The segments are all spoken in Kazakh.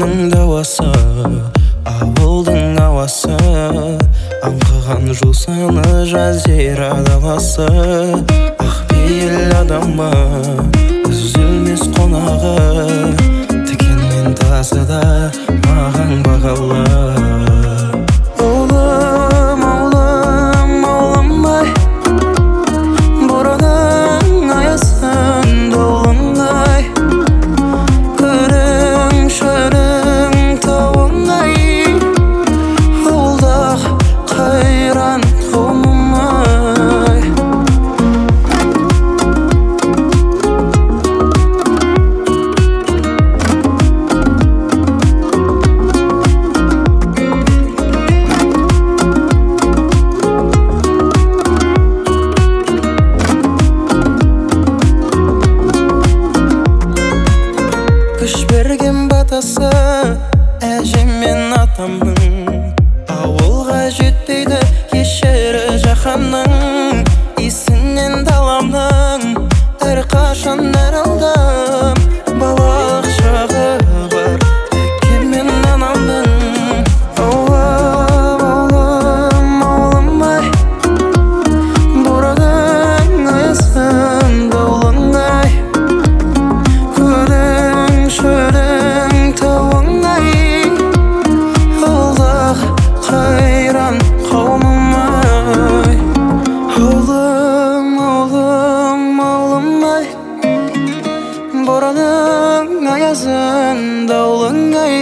Жанымның дауасы, ауылдың ауасы, аңқыған жусаны жазира даласы. Ақпейіл адамы, үзілмес қонағы, тікенмен тасы да маған бағалы. Ауылым, ауылым, ауылым-ай, боранның аясын долың-ай, күрің, шөрің, тауың-ай, ауылдағы қайран қауымым-ай. Күш берген батасы әжем мен атамның, ауылға жетпейді еш жері жаһанның. Исінен даламның әрқашан нәралдым, балалық шағы бар әкем мен анамның. Ауылым, ауылым, ауылым-ай, боранның аясын долың-ай, күрің, шөрің, тауың-ай, ауылдағы қайран қауымым-ай. Ауылым, ауылым, ауылым-ай, боранның аясын долың-ай,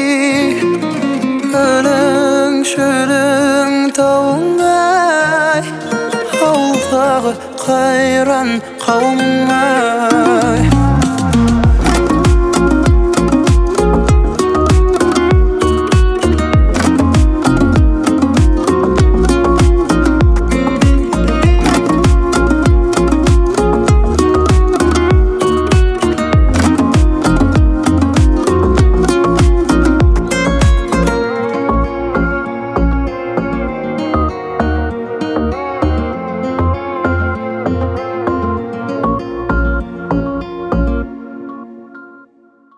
күрің, шөрің, тауың-ай, ауылдағы қайран қауымым-ай.